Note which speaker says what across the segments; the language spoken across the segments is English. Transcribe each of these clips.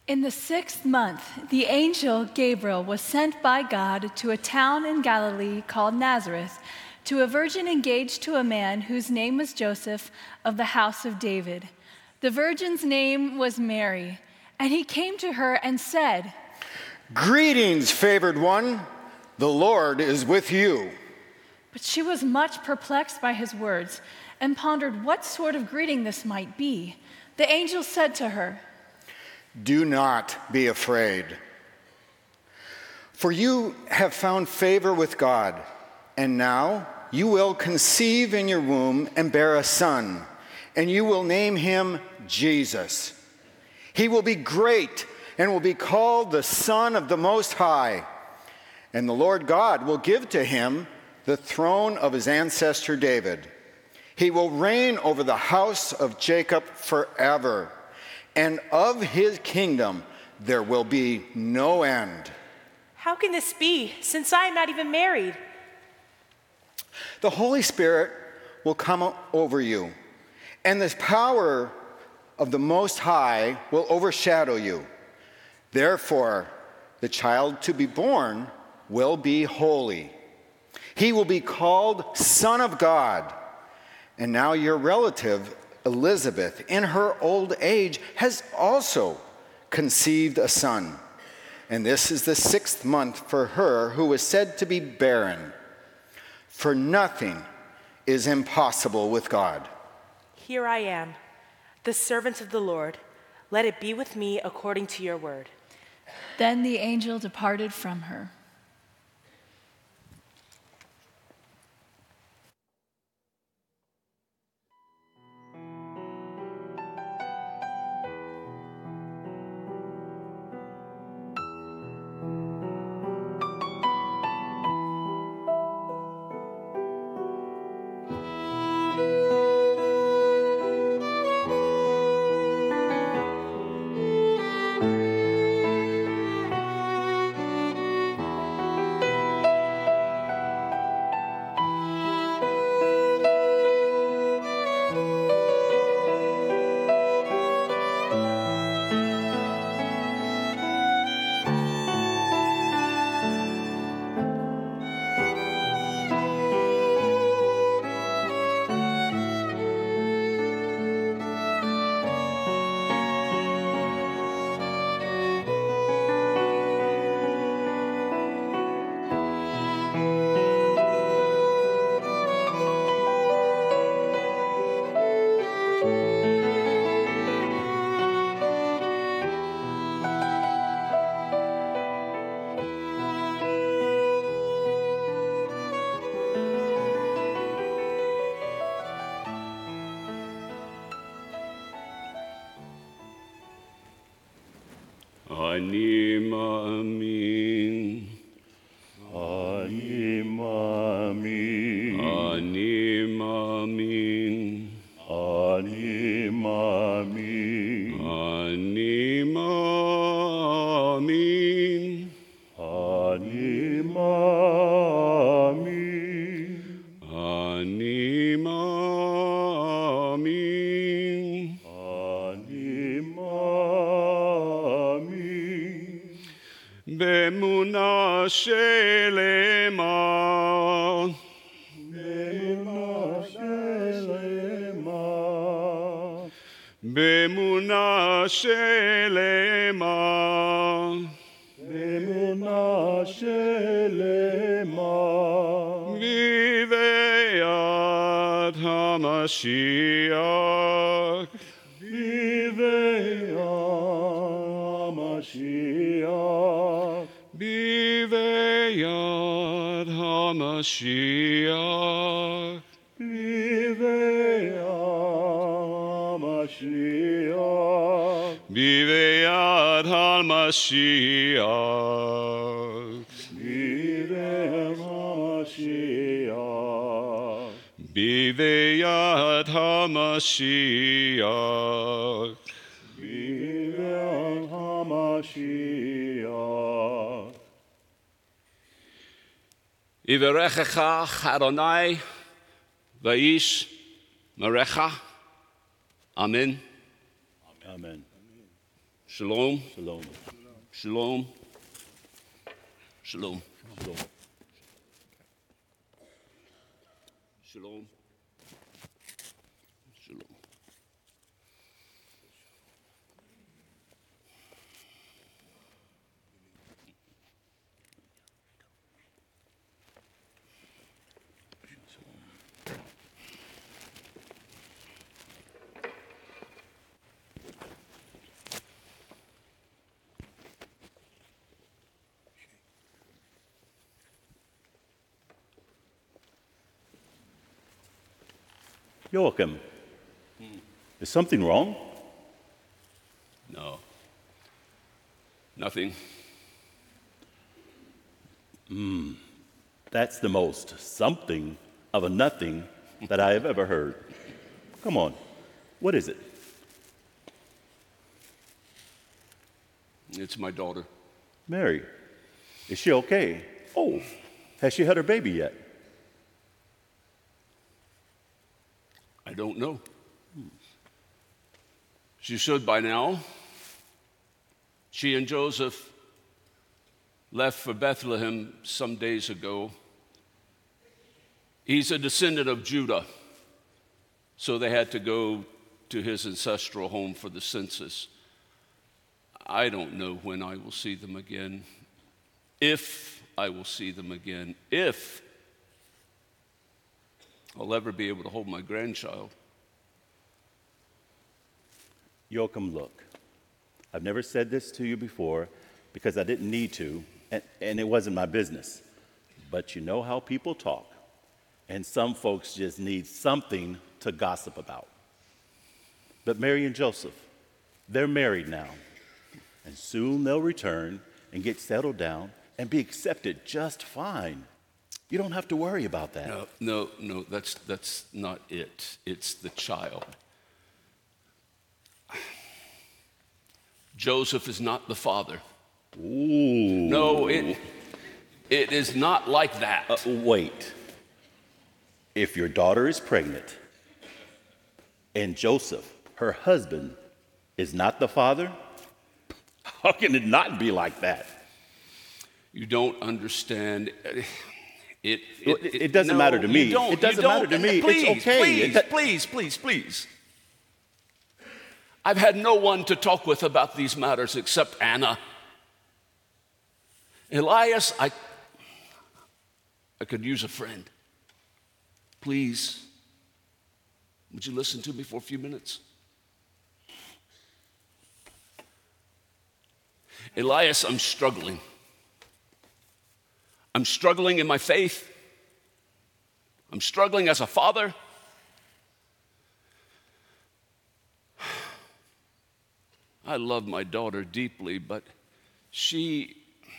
Speaker 1: In the 6th month, the angel Gabriel was sent by God to a town in Galilee called Nazareth, to a virgin engaged to a man whose name was Joseph of the house of David. The virgin's name was Mary, and he came to her and said,
Speaker 2: "Greetings, favored one, the Lord is with you."
Speaker 1: But she was much perplexed by his words and pondered what sort of greeting this might be. The angel said to her,
Speaker 2: "Do not be afraid, for you have found favor with God, and now you will conceive in your womb and bear a son, and you will name him Jesus. He will be great and will be called the Son of the Most High, and the Lord God will give to him the throne of his ancestor David. He will reign over the house of Jacob forever, and of his kingdom there will be no end."
Speaker 3: How can this be, since I am not even married?
Speaker 2: "The Holy Spirit will come over you, and the power of the Most High will overshadow you. Therefore, the child to be born will be holy. He will be called Son of God. And now your relative, Elizabeth, in her old age, has also conceived a son. And this is the 6th month for her who was said to be barren. For nothing is impossible with God."
Speaker 3: Here I am, the servant of the Lord. Let it be with me according to your word.
Speaker 1: Then the angel departed from her.
Speaker 4: אני מאמין,
Speaker 5: אני מאמין,
Speaker 4: אני מאמין,
Speaker 5: אני מאמין,
Speaker 4: אני מאמין,
Speaker 5: אני מאמין,
Speaker 4: אני מאמין,
Speaker 5: אני מאמין,
Speaker 4: באמונה שלמה,
Speaker 5: באמונה שלמה,
Speaker 4: באמונה שלמה,
Speaker 5: באמונה שלמה,
Speaker 4: בביאת המשיח,
Speaker 5: בביאת המשיח,
Speaker 4: בביאת המשיח,
Speaker 5: בביאת המשיח,
Speaker 4: בביאת המשיח,
Speaker 5: בביאת המשיח,
Speaker 4: בביאת המשיח,
Speaker 5: בביאת המשיח.
Speaker 4: יברכך אדוני ואיש מרך. אמן.
Speaker 5: Amen.
Speaker 4: Shalom.
Speaker 5: Shalom.
Speaker 4: Shalom. Shalom.
Speaker 5: Shalom.
Speaker 4: Shalom. Shalom.
Speaker 5: Joachim, is something wrong?
Speaker 4: No. Nothing.
Speaker 5: That's the most something of a nothing that I have ever heard. Come on, what is it?
Speaker 4: It's my daughter.
Speaker 5: Mary, is she okay? Oh, has she had her baby yet?
Speaker 4: I don't know. She should by now. She and Joseph left for Bethlehem some days ago. He's a descendant of Judah, so they had to go to his ancestral home for the census. I don't know when I will see them again, if I will see them again, if I'll ever be able to hold my grandchild.
Speaker 5: Joachim, look, I've never said this to you before because I didn't need to, and it wasn't my business. But you know how people talk, and some folks just need something to gossip about. But Mary and Joseph, they're married now, and soon they'll return and get settled down and be accepted just fine. You don't have to worry about that.
Speaker 4: No, that's not it. It's the child. Joseph is not the father.
Speaker 5: Ooh.
Speaker 4: No, it is not like that.
Speaker 5: Wait. If your daughter is pregnant and Joseph, her husband, is not the father, how can it not be like that?
Speaker 4: You don't understand.
Speaker 5: It doesn't
Speaker 4: no,
Speaker 5: matter to me.
Speaker 4: You don't,
Speaker 5: it doesn't
Speaker 4: you don't.
Speaker 5: matter to me.
Speaker 4: Please,
Speaker 5: It's okay.
Speaker 4: Please. I've had no one to talk with about these matters except Anna. Elias, I could use a friend. Please, would you listen to me for a few minutes? Elias, I'm struggling. I'm struggling in my faith. I'm struggling as a father. I love my daughter deeply, but she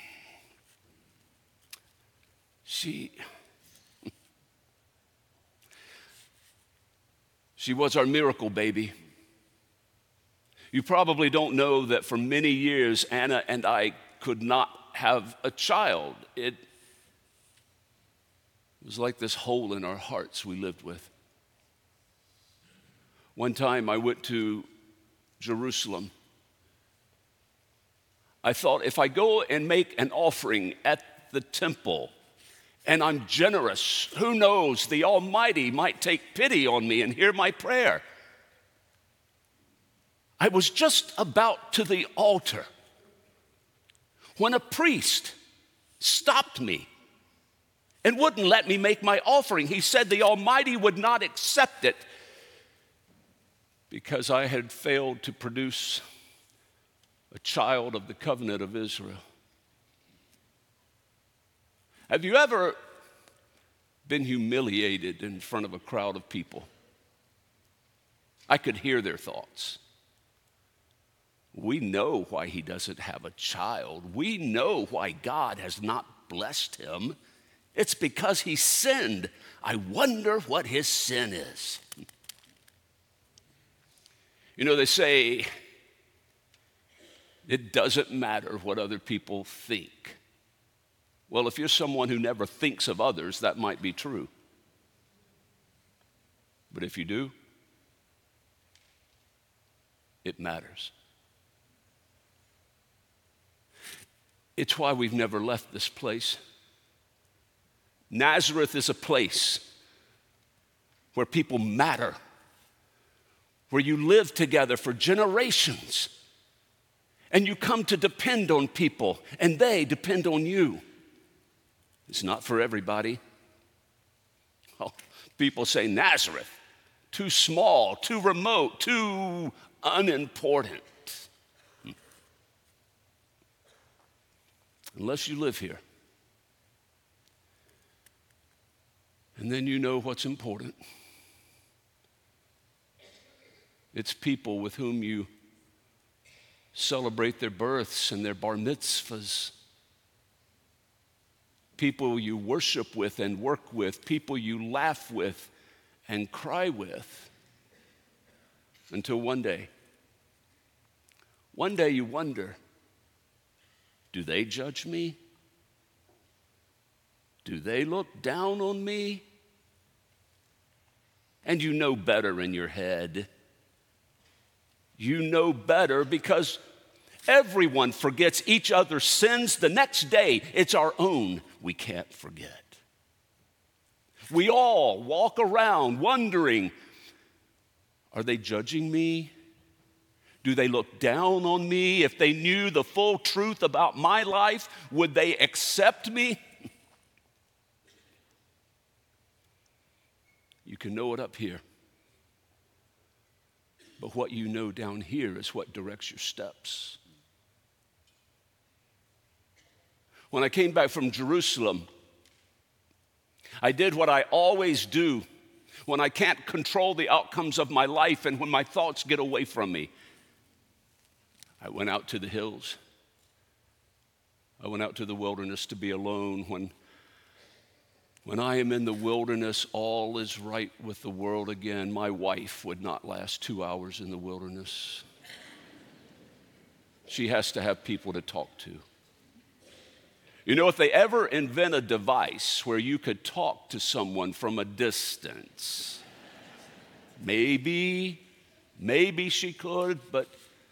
Speaker 4: was our miracle baby. You probably don't know that for many years, Anna and I could not have a child. It was like this hole in our hearts we lived with. One time I went to Jerusalem. I thought if I go and make an offering at the temple and I'm generous, who knows, the Almighty might take pity on me and hear my prayer. I was just about to the altar when a priest stopped me and wouldn't let me make my offering. He said the Almighty would not accept it because I had failed to produce a child of the covenant of Israel. Have you ever been humiliated in front of a crowd of people? I could hear their thoughts. We know why he doesn't have a child. We know why God has not blessed him. It's because he sinned. I wonder what his sin is. You know, they say it doesn't matter what other people think. Well, if you're someone who never thinks of others, that might be true. But if you do, it matters. It's why we've never left this place. Nazareth is a place where people matter, where you live together for generations, and you come to depend on people, and they depend on you. It's not for everybody. Oh, people say, Nazareth, too small, too remote, too unimportant. Unless you live here. And then you know what's important. It's people with whom you celebrate their births and their bar mitzvahs. People you worship with and work with. People you laugh with and cry with. Until one day you wonder, do they judge me? Do they look down on me? And you know better in your head. You know better because everyone forgets each other's sins. The next day, it's our own we can't forget. We all walk around wondering, are they judging me? Do they look down on me? If they knew the full truth about my life, would they accept me? You can know it up here. But what you know down here is what directs your steps. When I came back from Jerusalem, I did what I always do when I can't control the outcomes of my life and when my thoughts get away from me. I went out to the hills. I went out to the wilderness to be alone. When I am in the wilderness, all is right with the world again. My wife would not last 2 hours in the wilderness. She has to have people to talk to. You know, if they ever invent a device where you could talk to someone from a distance, maybe she could, but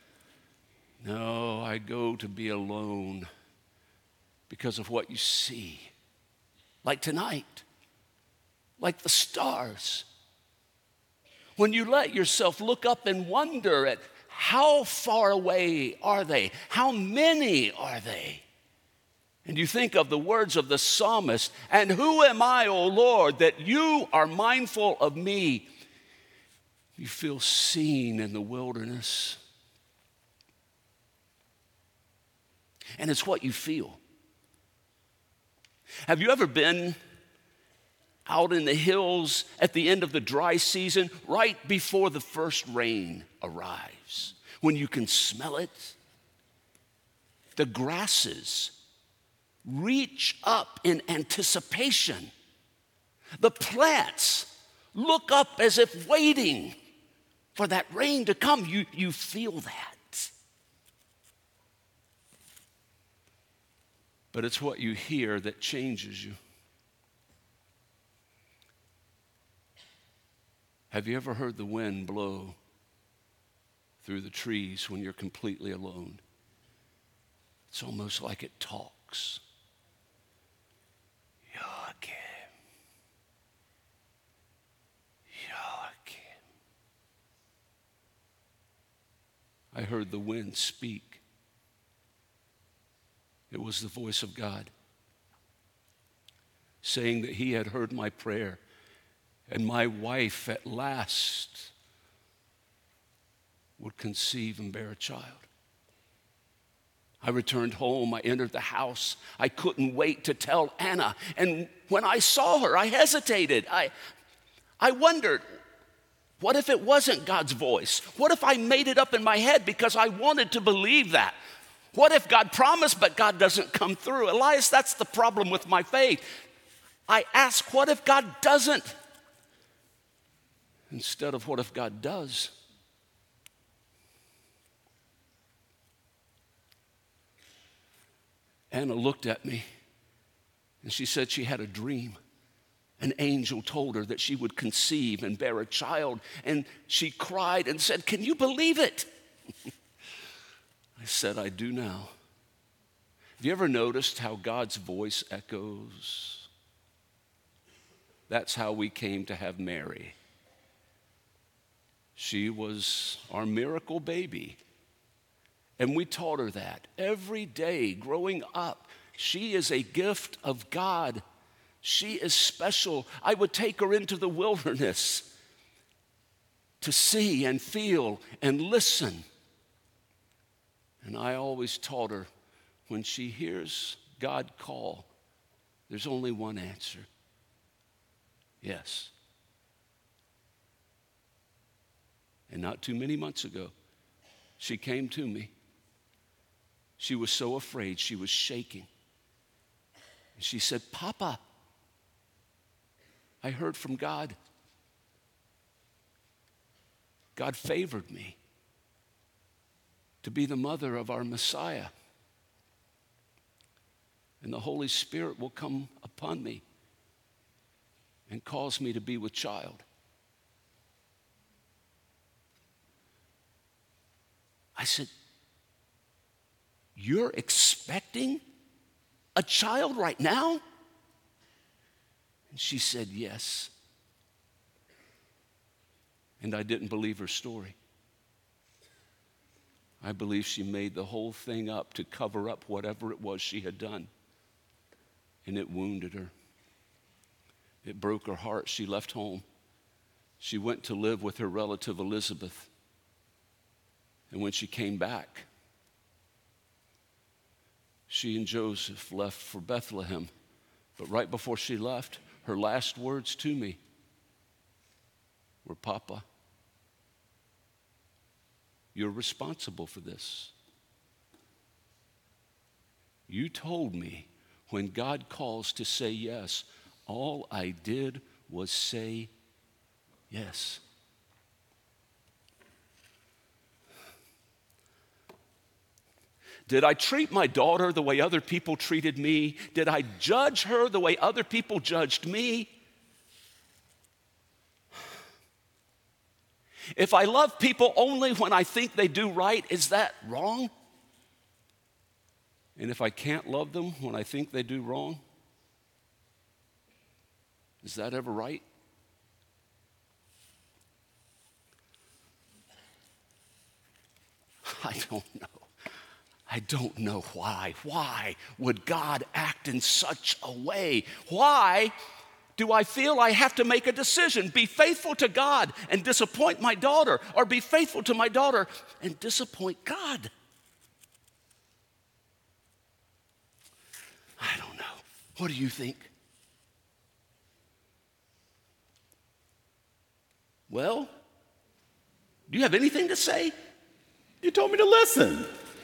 Speaker 4: no, I go to be alone because of what you see. Like tonight, like the stars. When you let yourself look up and wonder at how far away are they? How many are they? And you think of the words of the psalmist, and who am I, O Lord, that you are mindful of me? You feel seen in the wilderness. And it's what you feel. Have you ever been out in the hills at the end of the dry season, right before the first rain arrives, when you can smell it? The grasses reach up in anticipation. The plants look up as if waiting for that rain to come. You feel that. But it's what you hear that changes you. Have you ever heard the wind blow through the trees when you're completely alone? It's almost like it talks. I heard the wind speak. It was the voice of God saying that he had heard my prayer and my wife at last would conceive and bear a child. I returned home. I entered the house. I couldn't wait to tell Anna. And when I saw her, I hesitated. I wondered, what if it wasn't God's voice? What if I made it up in my head because I wanted to believe that? What if God promised, but God doesn't come through? Elias, that's the problem with my faith. I ask, what if God doesn't? Instead of what if God does? Anna looked at me and she said she had a dream. An angel told her that she would conceive and bear a child, and she cried and said, "Can you believe it?" I said, "I do now." Have you ever noticed how God's voice echoes? That's how we came to have Mary. She was our miracle baby. And we taught her that every day growing up. She is a gift of God. She is special. I would take her into the wilderness to see and feel and listen. And I always taught her, when she hears God call, there's only one answer: yes. And not too many months ago, she came to me. She was so afraid, she was shaking. And she said, "Papa, I heard from God. God favored me to be the mother of our Messiah. And the Holy Spirit will come upon me and cause me to be with child." I said, "You're expecting a child right now?" And she said, "Yes." And I didn't believe her story. I believe she made the whole thing up to cover up whatever it was she had done. And it wounded her. It broke her heart. She left home. She went to live with her relative Elizabeth. And when she came back, she and Joseph left for Bethlehem. But right before she left, her last words to me were, "Papa, you're responsible for this. You told me when God calls to say yes, all I did was say yes." Did I treat my daughter the way other people treated me? Did I judge her the way other people judged me? If I love people only when I think they do right, is that wrong? And if I can't love them when I think they do wrong, is that ever right? I don't know. I don't know why. Why would God act in such a way? Why do I feel I have to make a decision? Be faithful to God and disappoint my daughter, or be faithful to my daughter and disappoint God? I don't know. What do you think? Well, do you have anything to say?
Speaker 5: You told me to listen.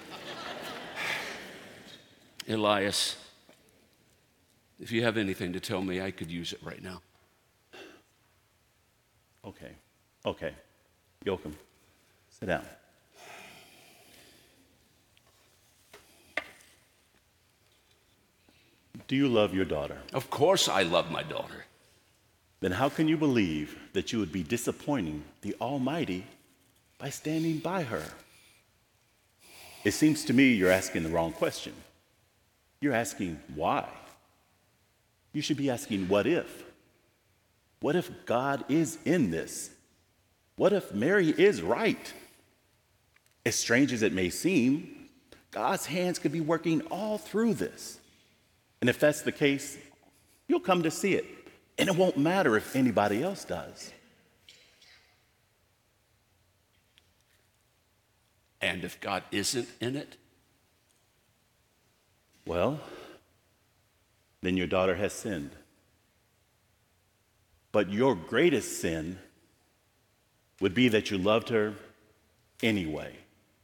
Speaker 4: Elias, if you have anything to tell me, I could use it right now.
Speaker 5: Okay. Joachim, sit down. Do you love your daughter?
Speaker 4: Of course I love my daughter.
Speaker 5: Then how can you believe that you would be disappointing the Almighty by standing by her? It seems to me you're asking the wrong question. You're asking why. You should be asking, what if? What if God is in this? What if Mary is right? As strange as it may seem, God's hands could be working all through this. And if that's the case, you'll come to see it. And it won't matter if anybody else does.
Speaker 4: And if God isn't in it?
Speaker 5: Well, then your daughter has sinned. But your greatest sin would be that you loved her anyway.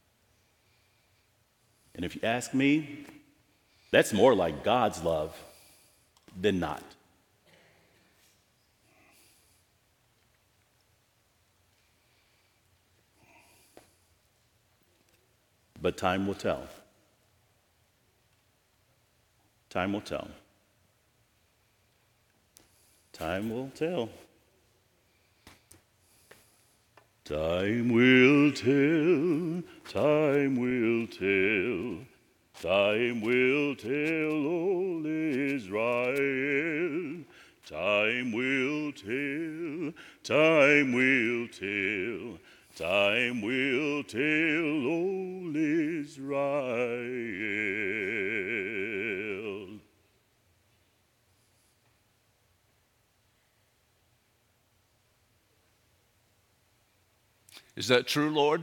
Speaker 5: And if you ask me, that's more like God's love than not. But time will tell. Time will tell. Time will tell. Time will tell. Time will tell. Time will tell, O Israel. Time will tell, time will tell, time will tell, O Israel.
Speaker 4: Is that true, Lord?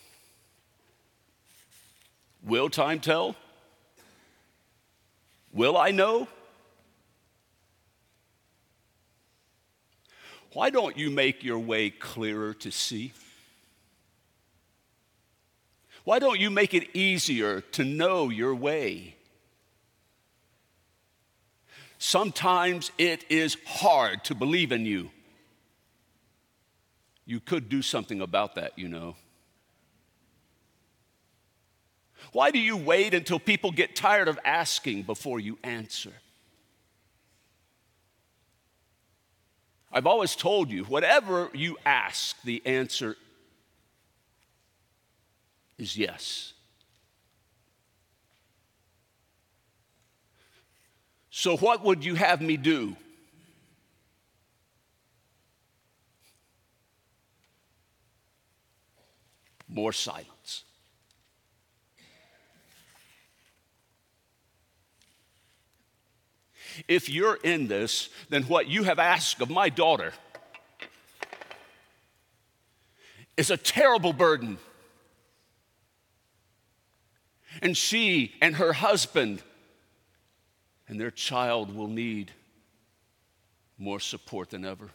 Speaker 4: Will time tell? Will I know? Why don't you make your way clearer to see? Why don't you make it easier to know your way? Sometimes it is hard to believe in you. You could do something about that, you know. Why do you wait until people get tired of asking before you answer? I've always told you, whatever you ask, the answer is yes. So what would you have me do? More silence. If you're in this, then what you have asked of my daughter is a terrible burden. And she and her husband and their child will need more support than ever.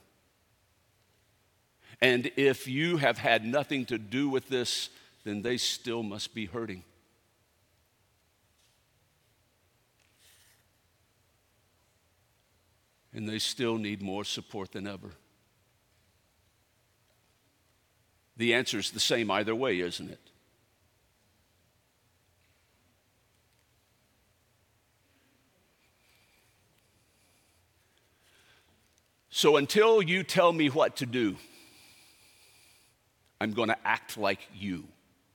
Speaker 4: And if you have had nothing to do with this, then they still must be hurting. And they still need more support than ever. The answer is the same either way, isn't it? So until you tell me what to do, I'm going to act like you.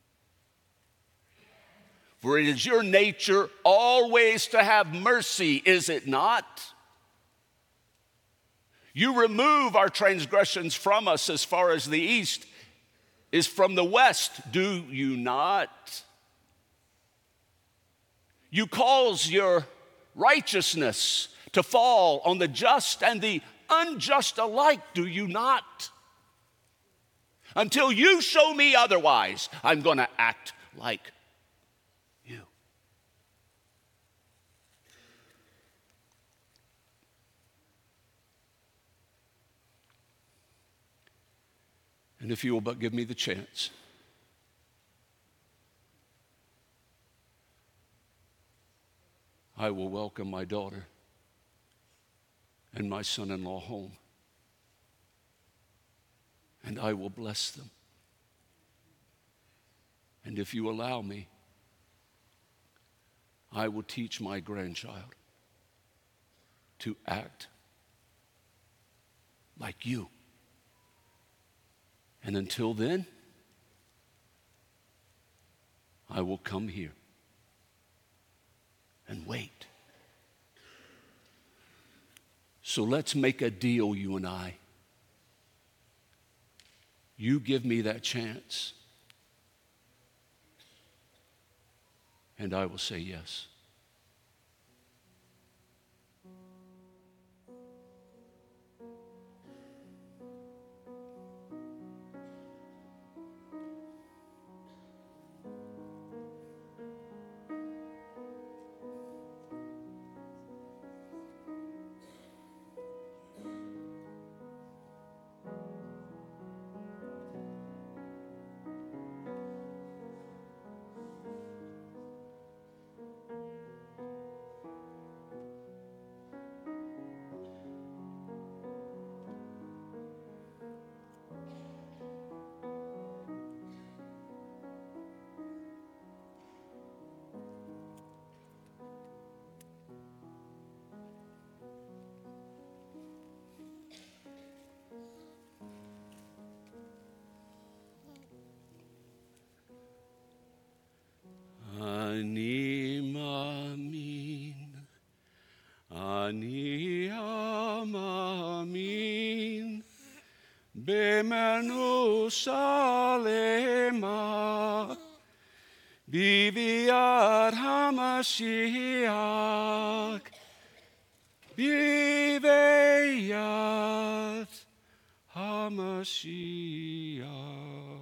Speaker 4: For it is your nature always to have mercy, is it not? You remove our transgressions from us as far as the east is from the west, do you not? You cause your righteousness to fall on the just and the unjust alike, do you not? Until you show me otherwise, I'm going to act like you. And if you will but give me the chance, I will welcome my daughter and my son-in-law home. And I will bless them. And if you allow me, I will teach my grandchild to act like you. And until then, I will come here and wait. So let's make a deal, you and I. You give me that chance, and I will say yes. Banu Salema, Biviat HaMashiach, Biviat HaMashiach.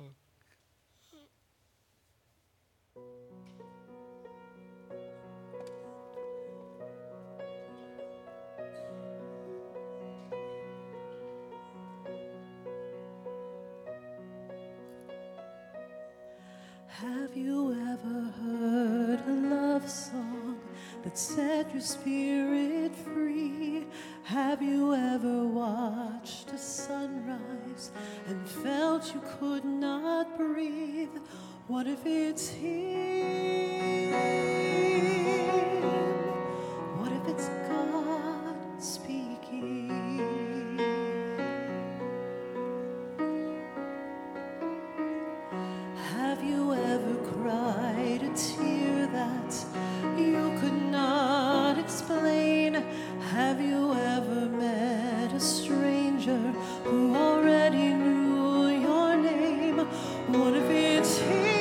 Speaker 6: Have you ever heard a love song that set your spirit free? Have you ever watched a sunrise and felt you could not breathe? What if it's him? What if it's God speaking? Have you ever cried a tear that you could not explain? Have you ever met a stranger who already knew your name? What if it's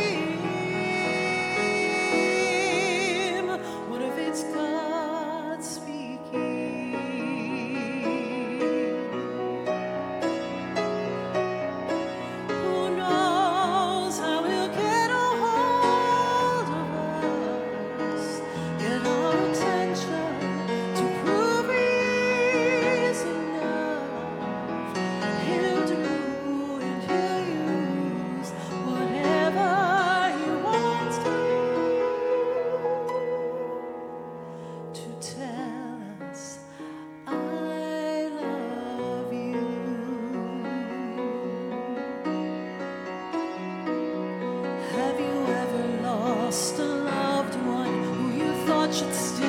Speaker 6: him? What if it's God speaking? Who knows how he'll get a hold of us, get our attention to prove he's enough. He'll do and he'll use whatever he wants to tell us, I love you. Have you ever lost a loved one who you thought should still